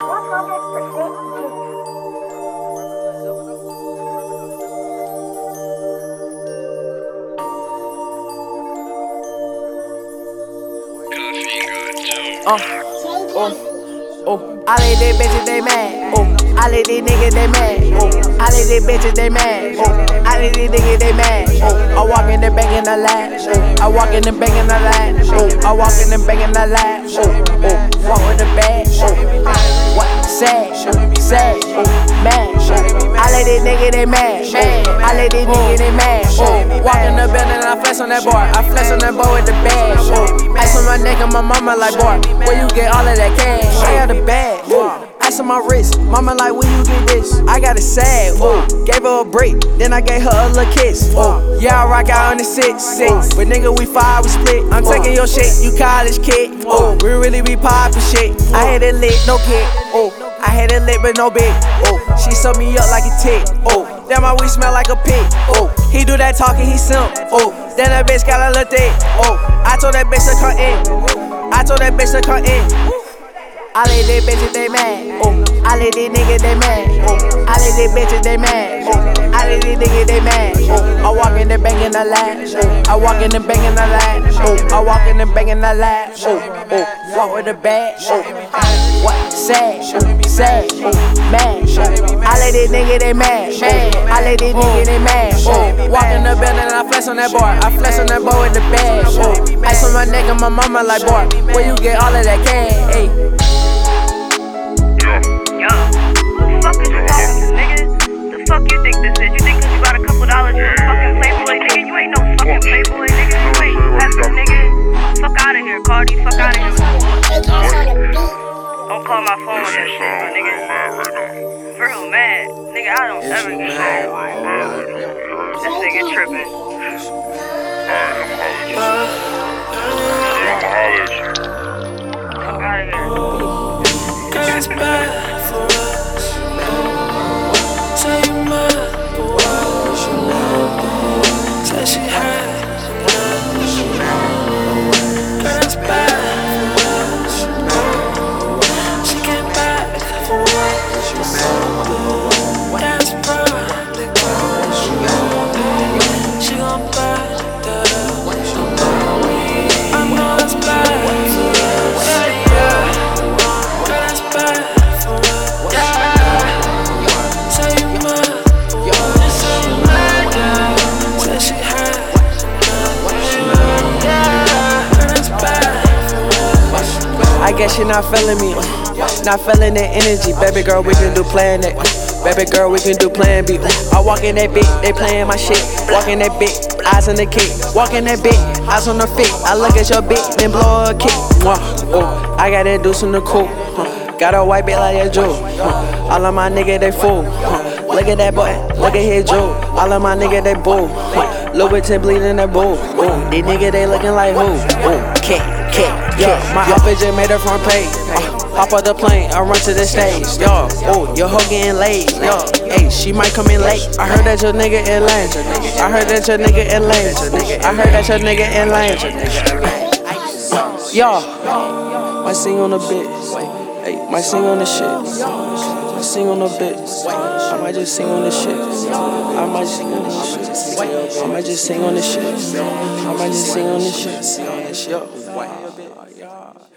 All of these bitches, they mad. All of these niggas, they mad. All of these bitches, they mad. All of these niggas, they mad. I walk in the bank in the lab. I walk in the bank in the lab. I walk in the bank in the lab. Walk with the bag. What? Sad, mad. All of these niggas, they mad. All of these niggas, they mad. Walk in the building and I flex on that board. I flex on that board with the bag. Ice on my neck and my mama like, boy, where you get all of that cash? I got the bag. Ice on my wrist, mama like, where you get this? I got it sad, gave her a break, then I gave her a little kiss. Yeah, I rock out on the 6'6", but nigga, we 5, we split. I'm taking your shit, you college kid. We really be poppin' shit. I had it lit, no kick. I had it lit, but no big. She sewed me up like a tick. Damn, my weed smell like a pig. He do that talking, he simp. Then that bitch got a little dick. I told that bitch to come in. I told that bitch to come in. All of these bitches, they mad. All of these niggas, they mad. All of these bitches, they mad. All of these niggas, they mad. I walk in the bank in the lab. I walk in the bank in the lab. I walk in the bank in the lab. Walk with the bag. What? Sad, mad. All of these niggas, they mad. All of these niggas, they mad. Walk in the building and I flex on that board. I flex on that board with the bag. Ice on my neck and my mama like, boy, where you get all of that cash? Hey. Fuck you think this is? You think cause you got a couple dollars you a fucking playboy, nigga? You ain't no fucking playboy, nigga. You ain't nothing, nigga. Fuck out of here, Cardi. Fuck out of here. Don't call my phone with that shit, my nigga. For real mad. Nigga, I don't ever get mad. This nigga tripping. Fuck out of here. It's bad for us. Say you mad, but why would you know? Say she had enough. Girl, it's bad for us. She came back for what? That's probably cause she gon' back that up. I know it's bad for us. Girl, it's bad for us. I guess you're not feeling me, not feeling that energy. Baby girl, we can do plan A. Baby girl, we can do plan B. I walk in that bitch, they playing my shit. Walk in that bitch, eyes on the kick. Walk in that bitch, eyes on the feet. I look at your bitch, then blow a kick. I got that deuce in the coupe. Got a white bitch like a Jew. All of my niggas, they fool. Look at that boy, look at his jewel. All of my niggas, they boo. Louboutin bleeding that boo. These niggas, they looking like who? Cat. Yeah, my outfit just made her front page. Hop off the plane, I run to the stage. Yo, your hoe getting laid. Yo, hey, she might come in late. I heard that your nigga in lane. I heard that your nigga in lane. I heard that your nigga in lane. Yo, might sing on the bit. Hey, might sing on the shit. I sing on the bit. I might just sing on the shit. I might sing on the shit. I might just sing on the shit. I might just sing on the shit. Yo.